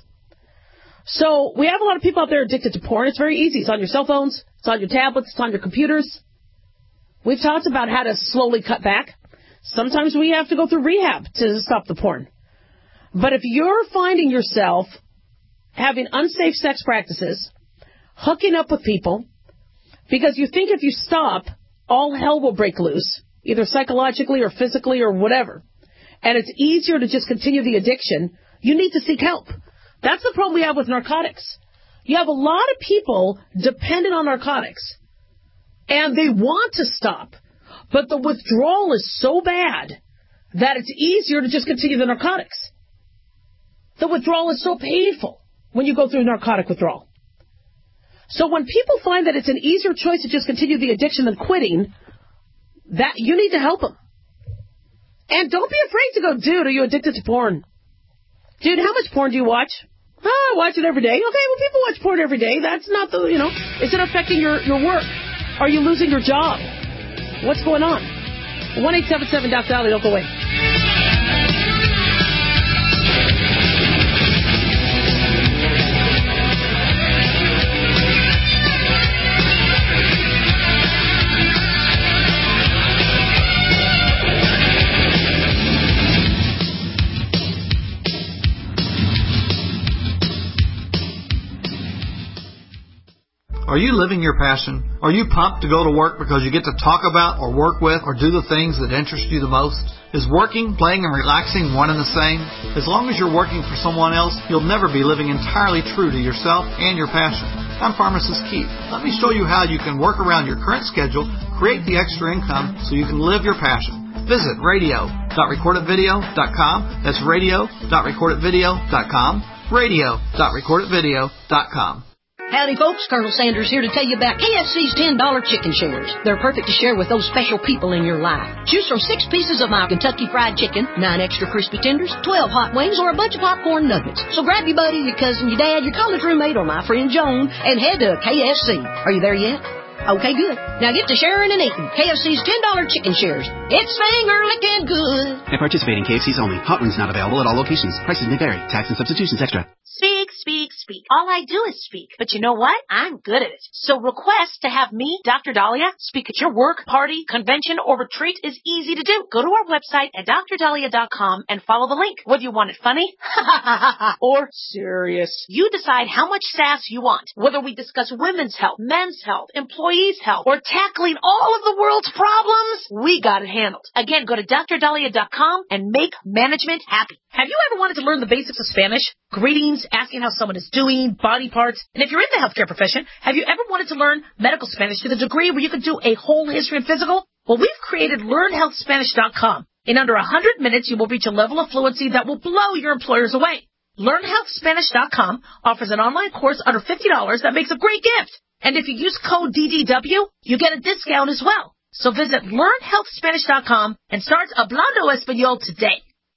So we have a lot of people out there addicted to porn. It's very easy. It's on your cell phones. It's on your tablets. It's on your computers. We've talked about how to slowly cut back. Sometimes we have to go through rehab to stop the porn. But if you're finding yourself having unsafe sex practices, hooking up with people, because you think if you stop, all hell will break loose, either psychologically or physically or whatever, and it's easier to just continue the addiction, you need to seek help. That's the problem we have with narcotics. You have a lot of people dependent on narcotics, and they want to stop, but the withdrawal is so bad that it's easier to just continue the narcotics. The withdrawal is so painful when you go through narcotic withdrawal. So when people find that it's an easier choice to just continue the addiction than quitting, that you need to help them. And don't be afraid to go, dude, are you addicted to porn? Dude, how much porn do you watch? Oh, I watch it every day. Okay, well, people watch porn every day. That's not the, you know, is it affecting your, your work? Are you losing your job? What's going on? one eight seven seven Doc Dolly, don't go away. Are you living your passion? Are you pumped to go to work because you get to talk about or work with or do the things that interest you the most? Is working, playing, and relaxing one and the same? As long as you're working for someone else, you'll never be living entirely true to yourself and your passion. I'm Pharmacist Keith. Let me show you how you can work around your current schedule, create the extra income so you can live your passion. Visit radio dot record it video dot com. That's radio dot record it video dot com. radio dot record it video dot com. Howdy, folks. Colonel Sanders here to tell you about K F C's ten dollar chicken shares. They're perfect to share with those special people in your life. Choose from six pieces of my Kentucky Fried Chicken, nine extra crispy tenders, twelve hot wings, or a bunch of popcorn nuggets. So grab your buddy, your cousin, your dad, your college roommate, or my friend Joan, and head to K F C. Are you there yet? Okay, good. Now get to sharing and eating. K F C's ten dollar chicken shares. It's finger licking good. At participating K F C's only. Hot wings not available at all locations. Prices may vary. Tax and substitutions extra. Speak, speak, speak. speak. All I do is speak. But you know what? I'm good at it. So request to have me, Doctor Dahlia, speak at your work, party, convention, or retreat is easy to do. Go to our website at d r dahlia dot com and follow the link. Whether you want it funny or serious, you decide how much sass you want. Whether we discuss women's health, men's health, employees' health, or tackling all of the world's problems, we got it handled. Again, go to d r dahlia dot com and make management happy. Have you ever wanted to learn the basics of Spanish? Greetings, asking how someone is doing, body parts. And if you're in the healthcare profession, have you ever wanted to learn medical Spanish to the degree where you could do a whole history and physical? Well, we've created learn health spanish dot com. In under one hundred minutes, you will reach a level of fluency that will blow your employers away. learn health spanish dot com offers an online course under fifty dollars that makes a great gift. And if you use code D D W, you get a discount as well. So visit learn health spanish dot com and start Hablando Español today.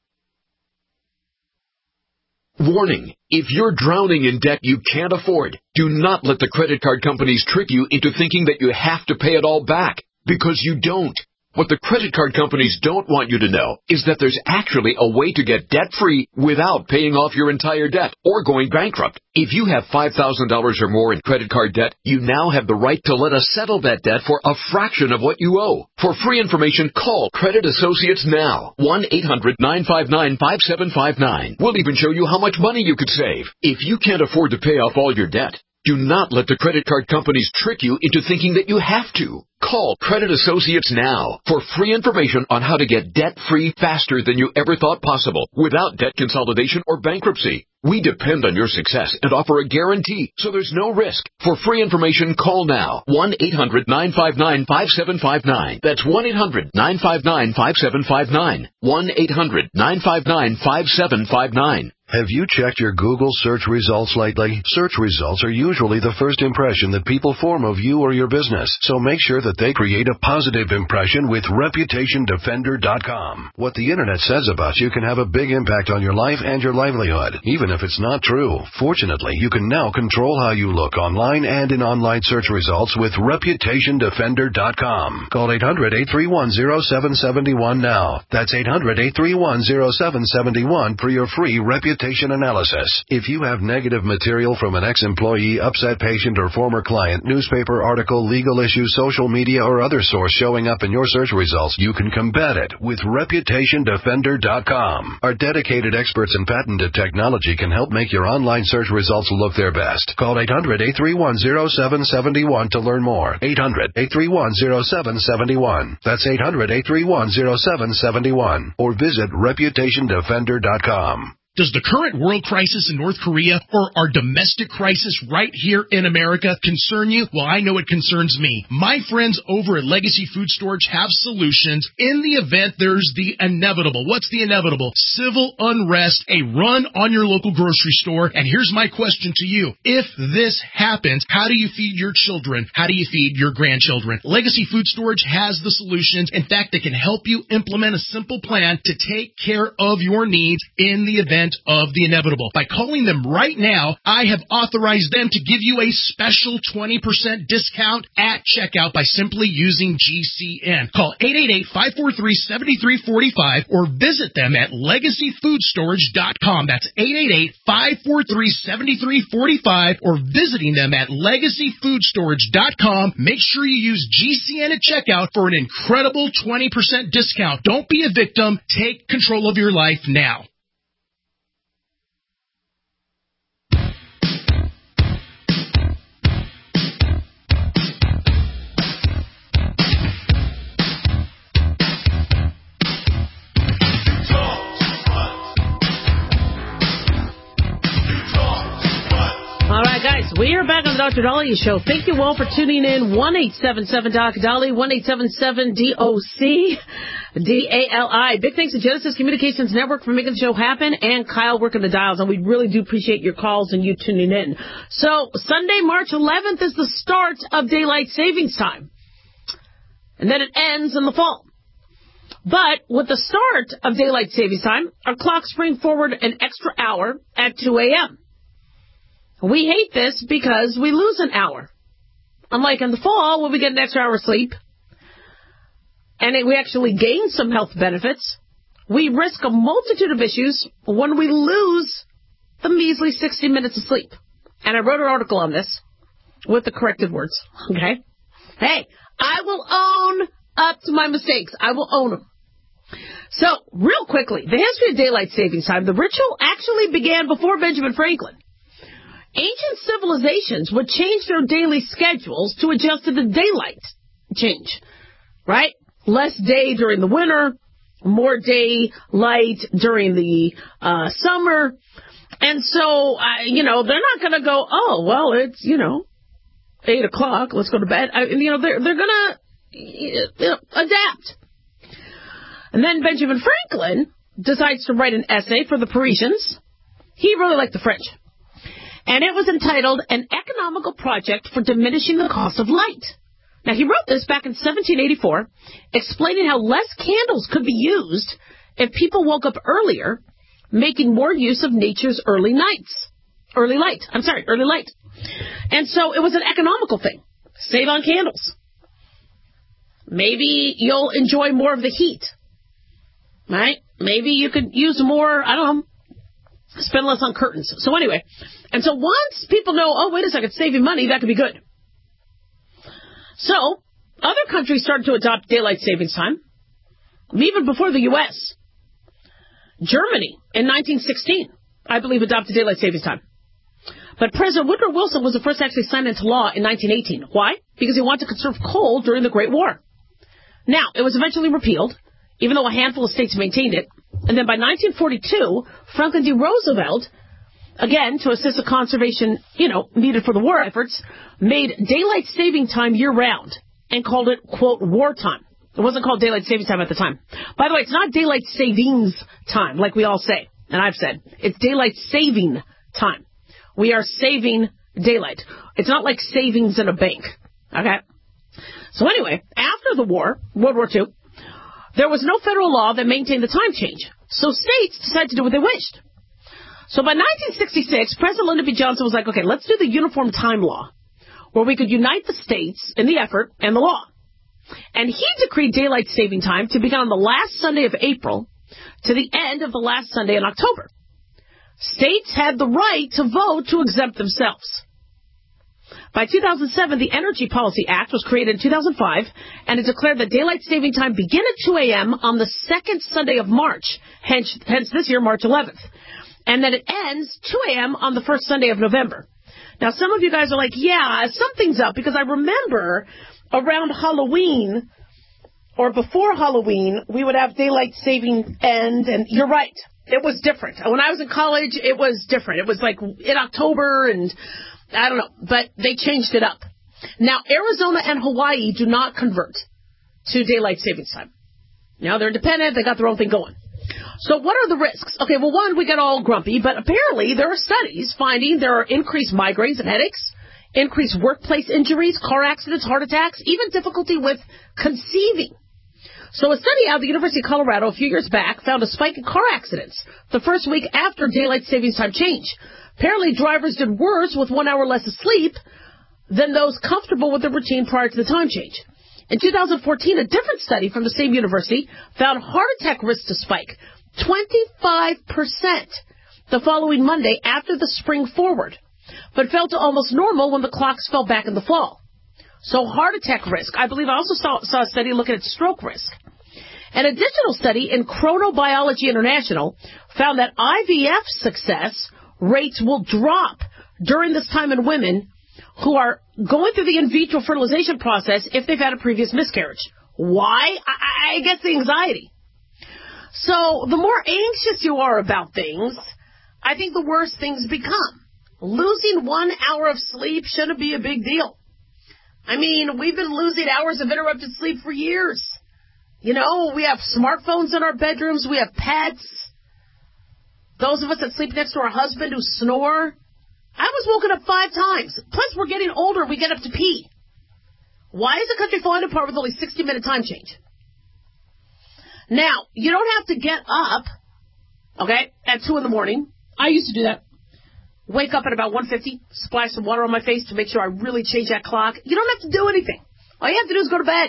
Warning, if you're drowning in debt you can't afford, do not let the credit card companies trick you into thinking that you have to pay it all back, because you don't. What the credit card companies don't want you to know is that there's actually a way to get debt-free without paying off your entire debt or going bankrupt. If you have five thousand dollars or more in credit card debt, you now have the right to let us settle that debt for a fraction of what you owe. For free information, call Credit Associates now. one eight hundred nine five nine five seven five nine. We'll even show you how much money you could save. If you can't afford to pay off all your debt, do not let the credit card companies trick you into thinking that you have to. Call Credit Associates now for free information on how to get debt-free faster than you ever thought possible without debt consolidation or bankruptcy. We depend on your success and offer a guarantee, so there's no risk. For free information, call now. one eight hundred nine five nine five seven five nine. That's one eight hundred nine five nine five seven five nine. one eight hundred nine five nine five seven five nine. Have you checked your Google search results lately? Search results are usually the first impression that people form of you or your business, so make sure that they create a positive impression with reputation defender dot com. What the internet says about you can have a big impact on your life and your livelihood, even if it's not true. Fortunately, you can now control how you look online and in online search results with reputation defender dot com. Call eight hundred eight three one zero seven seven one now. That's eight hundred eight three one zero seven seven one for your free reputation analysis. If you have negative material from an ex-employee, upset patient, or former client, newspaper article, legal issue, social media, or other source showing up in your search results, you can combat it with reputation defender dot com. Our dedicated experts in patented technology can help make your online search results look their best. Call eight hundred eight three one zero seven seven one to learn more. eight hundred eight three one zero seven seven one. That's eight hundred eight three one zero seven seven one. Or visit reputation defender dot com. Does the current world crisis in North Korea or our domestic crisis right here in America concern you? Well, I know it concerns me. My friends over at Legacy Food Storage have solutions in the event there's the inevitable. What's the inevitable? Civil unrest, a run on your local grocery store. And here's my question to you. If this happens, how do you feed your children? How do you feed your grandchildren? Legacy Food Storage has the solutions. In fact, they can help you implement a simple plan to take care of your needs in the event of the inevitable. By calling them right now, I have authorized them to give you a special twenty percent discount at checkout by simply using G C N. Call eight eight eight, five four three, seven three four five or visit them at legacy food storage dot com. That's eight eight eight, five four three, seven three four five or visiting them at legacy food storage dot com. Make sure you use G C N at checkout for an incredible twenty percent discount. Don't be a victim. Take control of your life now. All right, guys, we are back on the Doctor Dahlia Show. Thank you all for tuning in. one eight seven seven D O C Dali, one eight seven seven D O C D A L I. Big thanks to Genesis Communications Network for making the show happen, and Kyle working the dials, and we really do appreciate your calls and you tuning in. So, Sunday, March eleventh is the start of Daylight Savings Time, and then it ends in the fall. But with the start of Daylight Savings Time, our clocks bring forward an extra hour at two a.m. We hate this because we lose an hour. Unlike in the fall, when we get an extra hour of sleep, and it, we actually gain some health benefits, we risk a multitude of issues when we lose the measly sixty minutes of sleep. and I wrote an article on this with the corrected words, okay? Hey, I will own up to my mistakes. I will own them. So, real quickly, the history of daylight savings time, the ritual actually began before Benjamin Franklin. Ancient civilizations would change their daily schedules to adjust to the daylight change, right? Less day during the winter, more daylight during the uh, summer. And so, uh, you know, they're not going to go, oh, well, it's, you know, eight o'clock, let's go to bed. I, you know, they're, they're going to you know, adapt. And then Benjamin Franklin decides to write an essay for the Parisians. He really liked the French. And it was entitled An Economical Project for Diminishing the Cost of Light. Now, he wrote this back in seventeen eighty-four, explaining how less candles could be used if people woke up earlier, making more use of nature's early nights. Early light. I'm sorry, early light. And so it was an economical thing. Save on candles. Maybe you'll enjoy more of the heat. Right? Maybe you could use more, I don't know, spend less on curtains. So anyway, and so once people know, oh, wait a second, saving money, that could be good. So, other countries started to adopt daylight savings time, even before the U S Germany, in nineteen sixteen, I believe, adopted daylight savings time. But President Woodrow Wilson was the first to actually sign into law in nineteen eighteen. Why? Because he wanted to conserve coal during the Great War. Now, it was eventually repealed, even though a handful of states maintained it. And then by nineteen forty-two, Franklin D. Roosevelt, again, to assist the conservation, you know, needed for the war efforts, made daylight saving time year-round and called it, quote, wartime. It wasn't called daylight saving time at the time. By the way, it's not daylight savings time, like we all say, and I've said. It's daylight saving time. We are saving daylight. It's not like savings in a bank, okay? So anyway, after the war, World War Two, there was no federal law that maintained the time change. So states decided to do what they wished. So by nineteen sixty-six, President Lyndon B. Johnson was like, okay, let's do the Uniform Time Law, where we could unite the states in the effort and the law. And he decreed daylight saving time to begin on the last Sunday of April to the end of the last Sunday in October. States had the right to vote to exempt themselves. By two thousand seven, the Energy Policy Act was created in two thousand five, and it declared that daylight saving time begin at two a.m. on the second Sunday of March, hence, hence this year, March eleventh, and that it ends two a.m. on the first Sunday of November. Now, some of you guys are like, yeah, something's up, because I remember around Halloween or before Halloween, we would have daylight saving end, and you're right. It was different. When I was in college, it was different. It was like in October, and I don't know, but they changed it up. Now, Arizona and Hawaii do not convert to daylight savings time. Now, they're independent. They got their own thing going. So what are the risks? Okay, well, one, we get all grumpy, but apparently there are studies finding there are increased migraines and headaches, increased workplace injuries, car accidents, heart attacks, even difficulty with conceiving. So a study out of the University of Colorado a few years back found a spike in car accidents the first week after daylight savings time change. Apparently, drivers did worse with one hour less of sleep than those comfortable with the routine prior to the time change. In two thousand fourteen, a different study from the same university found heart attack risk to spike twenty-five percent the following Monday after the spring forward, but fell to almost normal when the clocks fell back in the fall. So heart attack risk. I believe I also saw, saw a study looking at stroke risk. And a digital study in Chronobiology International found that I V F success rates will drop during this time in women who are going through the in vitro fertilization process if they've had a previous miscarriage. Why? I, I guess the anxiety. So the more anxious you are about things, I think the worse things become. Losing one hour of sleep shouldn't be a big deal. I mean, we've been losing hours of interrupted sleep for years. You know, we have smartphones in our bedrooms. We have pets. Those of us that sleep next to our husband who snore. I was woken up five times. Plus, we're getting older. We get up to pee. Why is the country falling apart with only sixty-minute time change? Now, you don't have to get up, okay, at two in the morning. I used to do that. Wake up at about one fifty, splash some water on my face to make sure I really change that clock. You don't have to do anything. All you have to do is go to bed.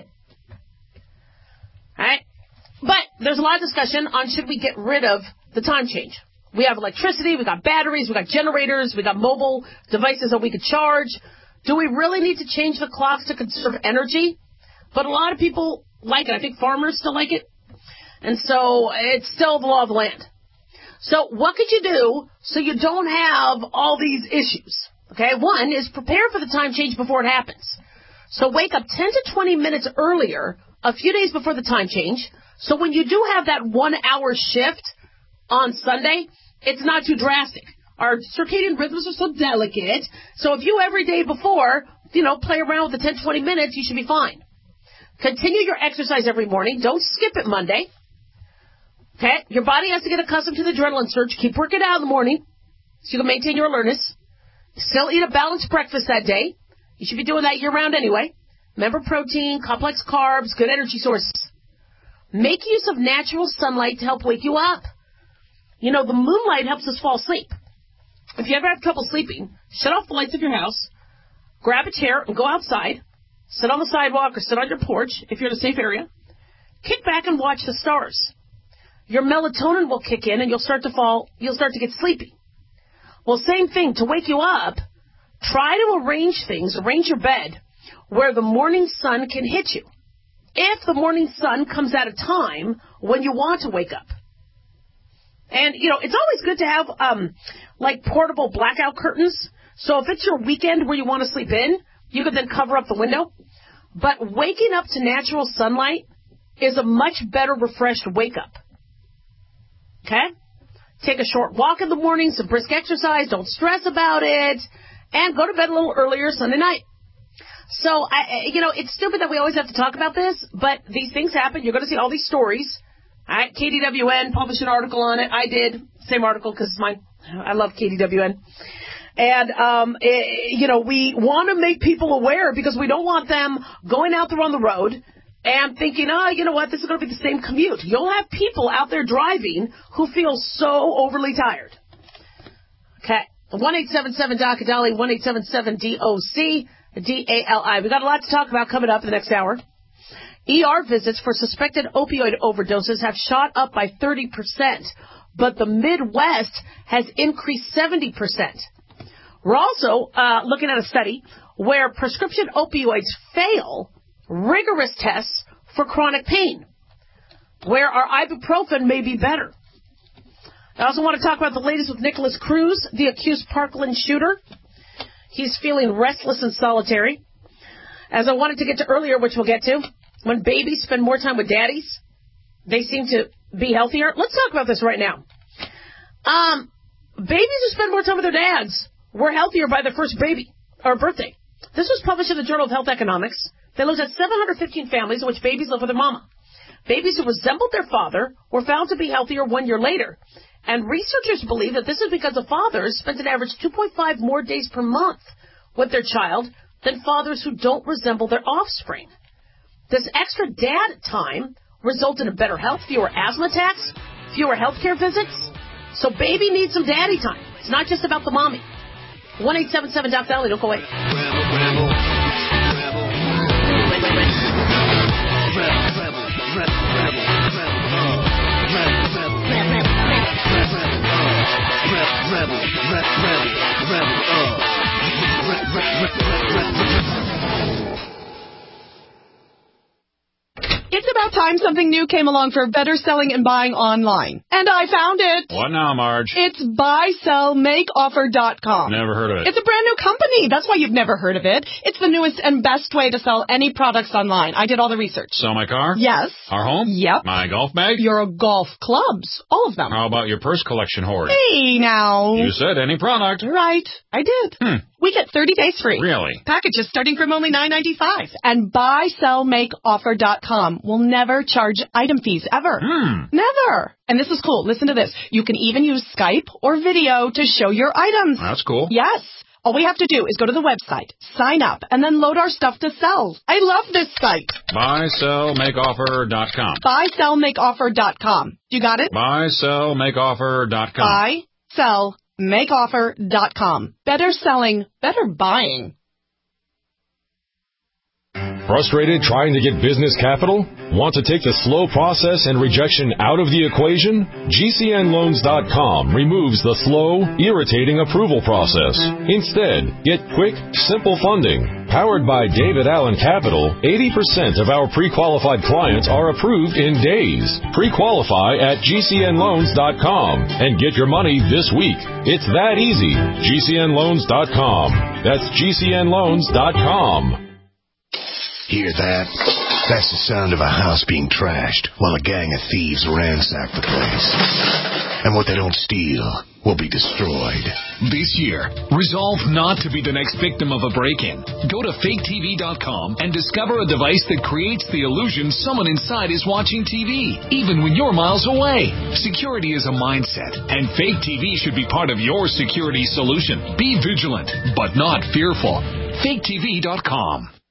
All right? But there's a lot of discussion on should we get rid of the time change. We have electricity, we got batteries, we got generators, we got mobile devices that we could charge. Do we really need to change the clocks to conserve energy? But a lot of people like it. I think farmers still like it. And so it's still the law of the land. So what could you do so you don't have all these issues? Okay, one is prepare for the time change before it happens. So wake up ten to twenty minutes earlier, a few days before the time change, so when you do have that one-hour shift on Sunday, it's not too drastic. Our circadian rhythms are so delicate, so if you every day before, you know, play around with the ten, twenty minutes, you should be fine. Continue your exercise every morning. Don't skip it Monday. Okay? Your body has to get accustomed to the adrenaline surge. Keep working out in the morning so you can maintain your alertness. Still eat a balanced breakfast that day. You should be doing that year-round anyway. Remember protein, complex carbs, good energy sources. Make use of natural sunlight to help wake you up. You know, the moonlight helps us fall asleep. If you ever have trouble sleeping, shut off the lights of your house, grab a chair and go outside, sit on the sidewalk or sit on your porch if you're in a safe area, kick back and watch the stars. Your melatonin will kick in and you'll start to fall, you'll start to get sleepy. Well, same thing, to wake you up, try to arrange things, arrange your bed where the morning sun can hit you. If the morning sun comes at a time when you want to wake up. And, you know, it's always good to have, um, like, portable blackout curtains. So if it's your weekend where you want to sleep in, you can then cover up the window. But waking up to natural sunlight is a much better refreshed wake-up. Okay? Take a short walk in the morning, some brisk exercise, don't stress about it, and go to bed a little earlier Sunday night. So, I, you know, it's stupid that we always have to talk about this, but these things happen. You're going to see all these stories. All right, K D W N published an article on it. I did. Same article because it's mine. I love K D W N. And, um, it, you know, we want to make people aware because we don't want them going out there on the road and thinking, oh, you know what, this is going to be the same commute. You'll have people out there driving who feel so overly tired. Okay. one eight seven seven D O C D A L I, one eight seven seven D O C D A L I. We've got a lot to talk about coming up in the next hour. E R visits for suspected opioid overdoses have shot up by thirty percent, but the Midwest has increased seventy percent. We're also uh, looking at a study where prescription opioids fail rigorous tests for chronic pain, where our ibuprofen may be better. I also want to talk about the latest with Nicholas Cruz, the accused Parkland shooter. He's feeling restless and solitary. As I wanted to get to earlier, which we'll get to, when babies spend more time with daddies, they seem to be healthier. Let's talk about this right now. Um, babies who spend more time with their dads were healthier by their first baby or birthday. This was published in the Journal of Health Economics. They looked at seven hundred fifteen families in which babies live with their mama. Babies who resembled their father were found to be healthier one year later. And researchers believe that this is because the fathers spent an average two point five more days per month with their child than fathers who don't resemble their offspring. This extra dad time resulted in better health, fewer asthma attacks, fewer healthcare visits. So baby needs some daddy time. It's not just about the mommy. one eight seven seven D O C D A L I, don't go away. It's about time something new came along for better selling and buying online. And I found it. What now, Marge? It's buy sell make offer dot com. Never heard of it. It's a brand new company. That's why you've never heard of it. It's the newest and best way to sell any products online. I did all the research. Sell my car? Yes. Our home? Yep. My golf bag? Your golf clubs. All of them. How about your purse collection hoard? Hey, now. You said any product. Right. I did. Hmm. We get thirty days free. Really? Packages starting from only nine ninety-five. And buy sell make offer dot com will never charge item fees ever. Hmm. Never. And this is cool. Listen to this. You can even use Skype or video to show your items. That's cool. Yes. All we have to do is go to the website, sign up, and then load our stuff to sell. I love this site. buy sell make offer dot com. buy sell make offer dot com. You got it? buy sell make offer dot com. buy sell make offer dot com. Better selling, better buying. Frustrated trying to get business capital? Want to take the slow process and rejection out of the equation? G C N loans dot com removes the slow, irritating approval process. Instead, get quick, simple funding. Powered by David Allen Capital, eighty percent of our pre-qualified clients are approved in days. Pre-qualify at G C N loans dot com and get your money this week. It's that easy. G C N loans dot com. That's G C N loans dot com. Hear that? That's the sound of a house being trashed while a gang of thieves ransack the place. And what they don't steal will be destroyed. This year, resolve not to be the next victim of a break-in. Go to fake T V dot com and discover a device that creates the illusion someone inside is watching T V, even when you're miles away. Security is a mindset, and Fake T V should be part of your security solution. Be vigilant, but not fearful. fake T V dot com.